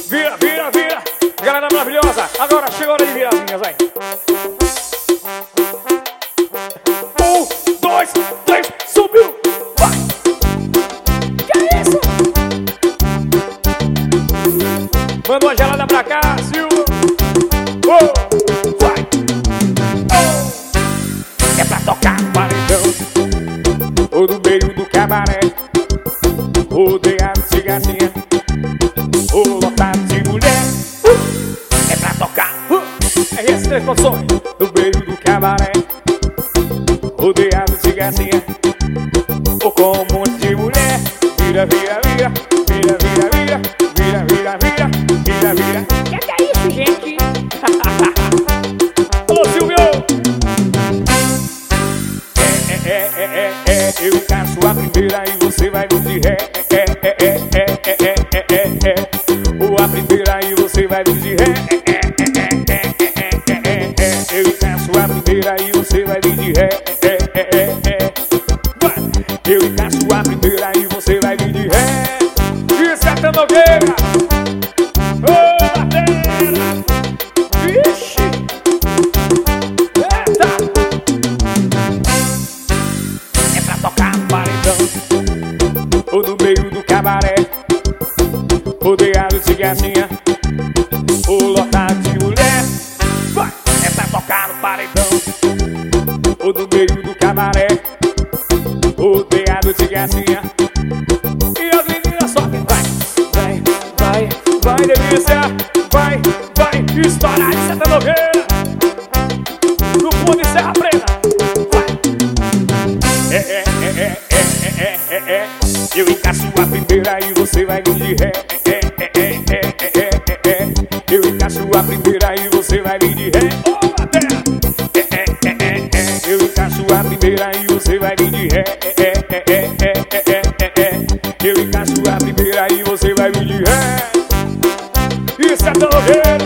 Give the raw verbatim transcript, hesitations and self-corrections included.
Vira, vira, vira. Galera maravilhosa, agora chegou a hora de virar as minhas, vai. Um, dois, três, subiu. Vai. Que é isso? Manda uma gelada pra cá, Silva. Oh, vai. Oh. É pra tocar no paredão ou no meio do cabaré, rodeado de gatinha ou lotado de mulher. uh. É pra tocar uh. R S três Produções no meio do cabaré, rodeado de gatinha ou com um monte de mulher. Vira, vira, vira, vira, vira, vira, vira, vira, vira, vira, vira. Que que é isso, gente? Alô, Silvio! É, é, é, é, é, eu encaixo a primeira e você vai vir de ré. É, é, é, é, é, é, é, é, é. Ou a primeira e você vai vir de ré. É, é, é, é, é, é, é, é. Eu encaixo a primeira e você vai vir de ré. É, é, é, é. Vai! Eu encaixo a primeira e você vai vir de ré. Isso é Tanogueira! Ô, bateira! Vixe! Eita! É pra tocar no paredão ou no meio do cabaré, rodeado de gatinha ou lotado de mulher. Vai! É pra tocar no paredão ou no meio do cabaré, rodeado de gatinha. E as meninas só que vai, vai, vai, vai, delícia. Vai, vai, estourar de Santa Nogueira no fundo de Serra Preta. Vai. É, é, é, é, é, é, é, é. Eu encaixo a primeira e você vai vir de ré. É, é, é, é, é, é, é. Eu encaixo a primeira e você vai vir de ré. Oh, bateria. É, é, é, é, é. Eu encaixo a primeira e você vai vir de ré. É, é, é, é, é, é, é, é. Eu encaixo a primeira e você vai vir de ré. Isso é Tanogueira.